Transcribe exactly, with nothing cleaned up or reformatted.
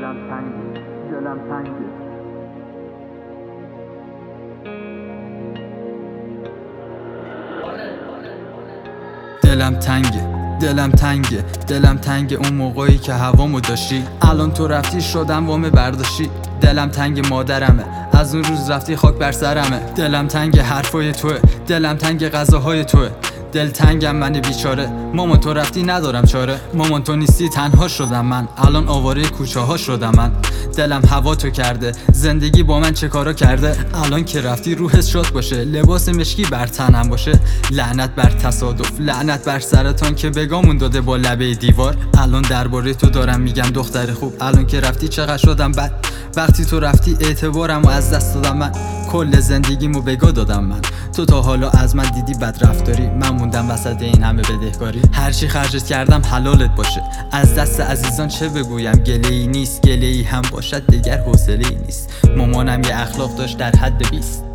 دلم تنگه دلم تنگه دلم تنگه دلم تنگه دلم تنگه اون موقعی که هوامو داشتی، الان تو رفتی شدم وام برداشتی. دلم تنگ مادرمه، از اون روز رفتی خاک بر سرمه. دلم تنگ حرفای توه، دلم تنگ غذاهای توه. دل تنگم من بیچاره، مامان تو رفتی ندارم چاره. مامان تو نیستی تنها شدم من، الان آواره کوچه ها شدم من. دلم هوا تو کرده، زندگی با من چه کارا کرده. الان که رفتی روحت شاد باشه، لباس مشکی بر تنم باشه. لعنت بر تصادف، لعنت بر سرطان که بگامون داده با لبه دیوار. الان درباره تو دارم میگم دختر خوب، الان که رفتی چقدر شدم بد. وقتی تو رفتی اعتبارمو از دست دادم من، کل زندگیمو بگا دادم من. تو تا حالا از من دیدی بد رفتاری، من موندم وسط این همه بدهکاری. هرچی خرجت کردم حلالت باشه، از دست عزیزان چه بگویم. گله‌ای نیست، گله‌ای هم باشد دیگر حوصله‌ای نیست. مامانم یه اخلاق داشت در حد بیست.